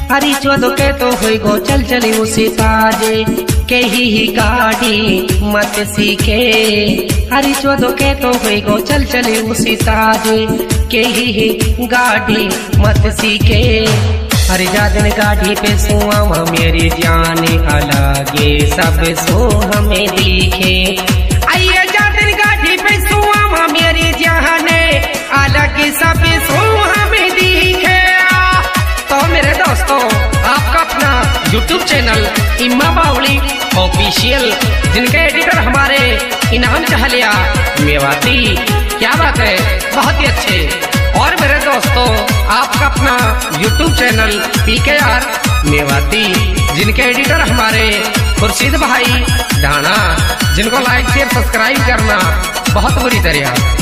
अरे चौदो के तो हुई गो चल चली उसी ताजे के ही गाड़ी मत सीखे। अरे चौदो के तो हुई गो चल चली उसी ताजे के ही गाड़ी मत सीखे। अरे जादन गाड़ी पे सुआ मेरी जान अलगे सब सो हमें दिखे। आइए जादन गाड़ी पे सुआ मेरी जान अलग सब सो हमें दिखे। तो मेरे दोस्तों आपका अपना YouTube चैनल इम्मा बावली ऑफिशियल, जिनके एडिटर हमारे इनाम चहलिया मेवाती, क्या बात है, बहुत ही अच्छे। और मेरे दोस्तों आपका अपना YouTube चैनल PKR मेवाती, जिनके एडिटर हमारे खुर्शीद भाई ढाना, जिनको लाइक शेयर सब्सक्राइब करना बहुत बुरी तरह।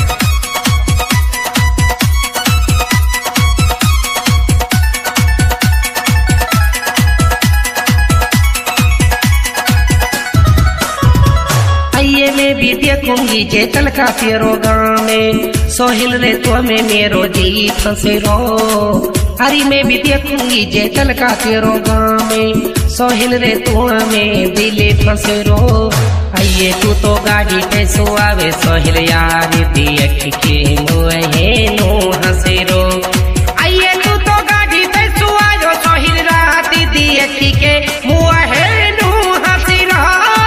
आइए मैं भी देखूंगी जेतल का तेरो गाँव में, सोहिल रे तो में मेरो जी फंसेरो। अरे मैं भी देखूंगी जेतल का तेरो गाँव में, सोहिल रे तो में दिले फंसेरो। आइए तू तो गाड़ी पे सुआवे सोहिल यार देख के मुहे नो हंसेरो। आइए तू तो गाड़ी पे सुआयो सोहिल रात देख के मुहे नो हंसेरो।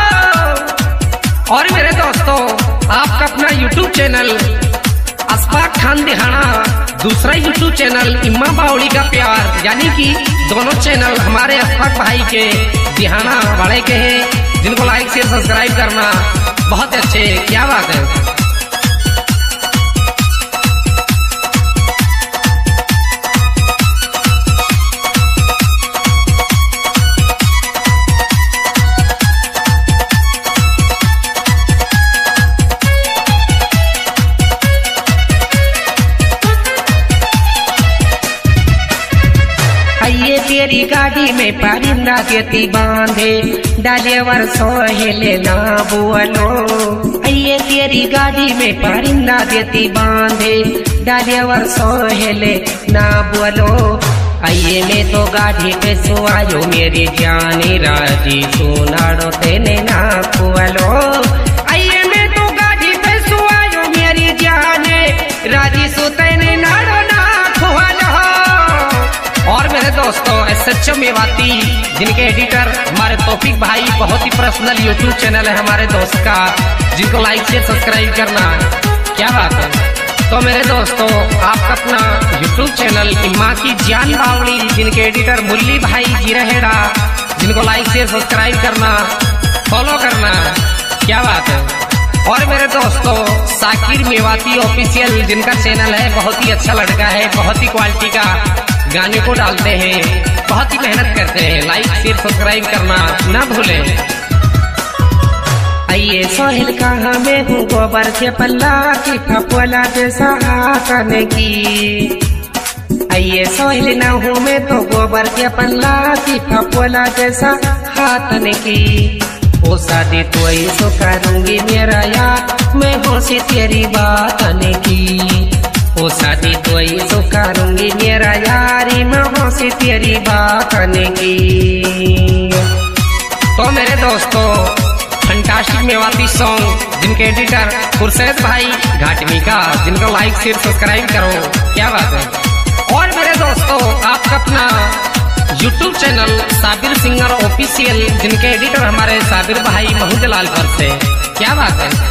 और मेरे दोस्तों आपका अपना YouTube चैनल अशफाक खान दिहाना, दूसरा YouTube चैनल इम्मा बावली का प्यार, यानी कि दोनों चैनल हमारे अशफाक भाई के दिहाना वाले के हैं, जिनको लाइक शेयर सब्सक्राइब करना बहुत अच्छे, क्या बात है। आइए तेरी गाड़ी में परिंदा देती बांधे डाले वर सोहेले ना बोलो। आइए तेरी गाड़ी में परिंदा देती बांधे डाले वर सोहेले ना बोलो। आइए मैं तो गाड़ी पे सुआयो मेरी जानी राजी सुनाड़ो तेने ना बोलो। आइए मैं तो गाड़ी पे सुआयो मेरी जाने राजी सुतेने नाड़ो ना खोलो। और मेरे दोस्तों SHO मेवाती, जिनके एडिटर हमारे तौफीक भाई, बहुत ही पर्सनल YouTube चैनल है हमारे दोस्त का, जिनको लाइक शेयर सब्सक्राइब करना, क्या बात है। तो मेरे दोस्तों आपका अपना YouTube चैनल इम्मा की जान बावली, जिनके एडिटर मुरली भाई जी रहेड़ा, जिनको लाइक शेयर सब्सक्राइब करना, फॉलो करना, क्या बात है। और मेरे दोस्तों साकिर मेवाती ऑफिशियल, जिनका चैनल है, बहुत ही अच्छा लड़का है, बहुत ही क्वालिटी का गाने को डालते हैं, बहुत ही मेहनत करते हैं, लाइक शेयर सब्सक्राइब करना ना भूलें। आइए सोहेल कहाँ में हूँ गोबर के पल्ला की फपोला जैसा हाथन की। आइए सोहेल ना हूँ मैं तो गोबर के पल्ला की फपोला जैसा हाथन की। ओ शादी तो ऐसो करूंगी मेरा यार, मैं होशी तेरी बातन की। ओ शादी तो ऐसो करूंगी मेरा यारी, मैं होशी तेरी बातन की। तो मेरे दोस्तों फंटास्टिक मेवाती सॉन्ग, जिनके एडिटर खुर्शीद भाई घाटमी का, जिनको लाइक शेयर सब्सक्राइब करो, क्या बात है। और मेरे दोस्तों आपका अपना YouTube channel Sabir singer official, जिनके एडिटर हमारे साबिर भाई महूदलालपुर से, क्या बात है।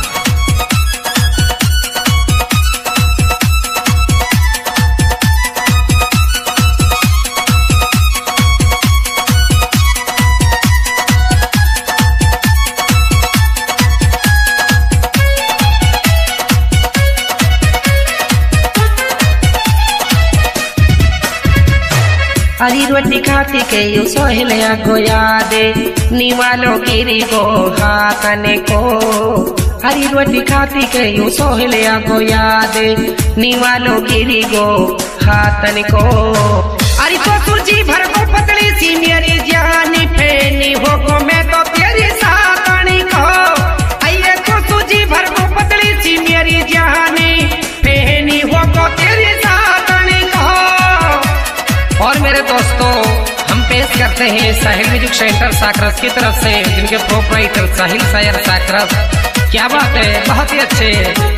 हरी रोटी खाती के यू सोहलया को यादे निवालो गिरी को हाथने को। हरी रोटी खाती के यू सोहलया को यादे निवालो गिरी को हाथन को। अरे तो सुरजी भर को पतली सी मेरी जानी फेनी हो को, मैं तो तेरी सातनी को। आइए तो सुरजी भर को पतली सी मेरी जानी फेनी हो को तेरी सातनी को। और मेरे दोस्तों हम करते हैं साहिल म्यूजिक सेंटर साकरस की तरफ से, जिनके प्रोपराइटर साहिल शायर साकरस। क्या बात है, बहुत ही अच्छे।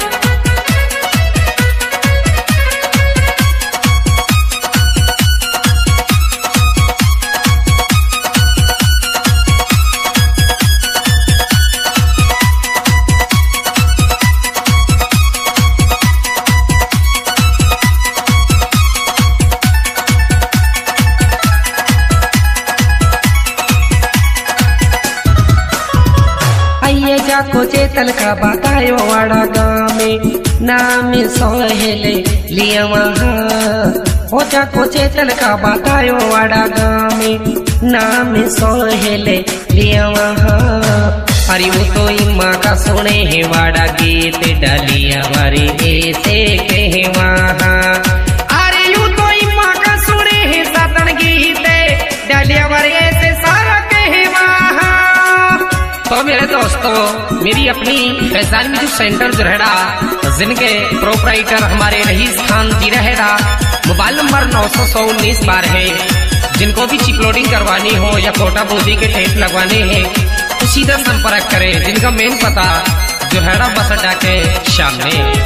आइए जाको चेतल का बतायो वाड़ा गाँव में नाम सोहेले लिया वहाँ। हो जाको चेतल का बतायो वाड़ा गाँव में नाम सोहेले लिया वहाँ। अरे वो तो इम्मा का सुने है वाड़ा गीत डालिया वारी ऐसे कहे वहाँ। अरे यू तो इम्मा का सुने है सतन गीत डालिया वारी ऐसे सारा कहे वहाँ। तो मेरे दोस्तों, मेरी अपनी फैजान म्यूजिक सेंटर जरहेड़ा, जिनके प्रोपराइटर हमारे रईस खान जी रहेड़ा। मोबाइल नंबर 919 है। जिनको भी चिप लोडिंग करवानी हो या कोटा बोदी के टेप लगवाने हैं तो सीधा संपर्क करें। जिनका मेन पता जरहेड़ा बस अड्डा के सामने।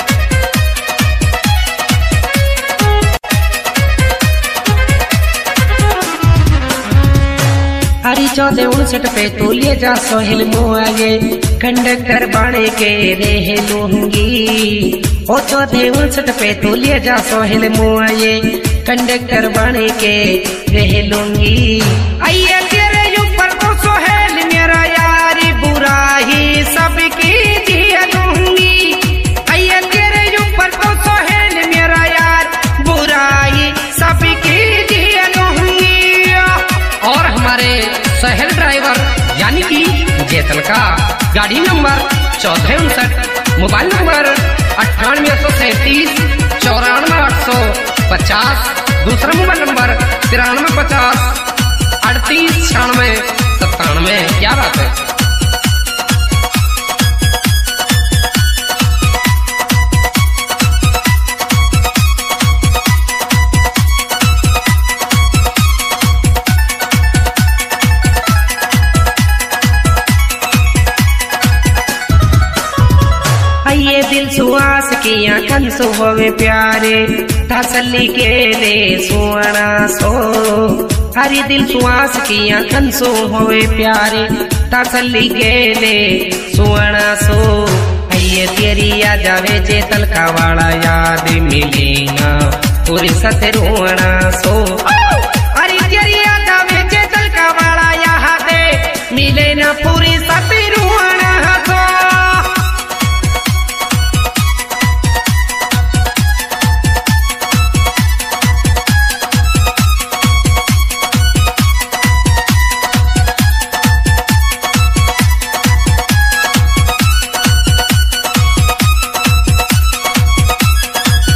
हरी 1459 पे तू ले जा सोहेल मुआगे कंडक्टर बाणे के रह लूंगी। ओ 1459 पे तू ले जा सोहेल मुआगे कंडक्टर बाणे के रह लूंगी। आइए तेरे ऊपर तो सोहेल मेरा यारी बुराई सबकी जिया लूंगी। आइए तेरे ऊपर तो सोहेल मेरा यार बुराई सबकी जिया लूंगी। और हमारे सहल ड्राइवर यानी कि जेतल का गाड़ी नंबर 1459, मोबाइल नंबर 9837 94 850, दूसरा मोबाइल नंबर 9350 38 96 97। क्या बात है। ये दिल सुहास की आंखन सुबह प्यारे तसल्ली के रे सुवना सो। हरी दिल सुहास की आंखन सुबह प्यारे तसल्ली के रे सुवना सो। ये तेरी या जावे चेतल का वाला याद मिलेगा पूरी सत रोना सो।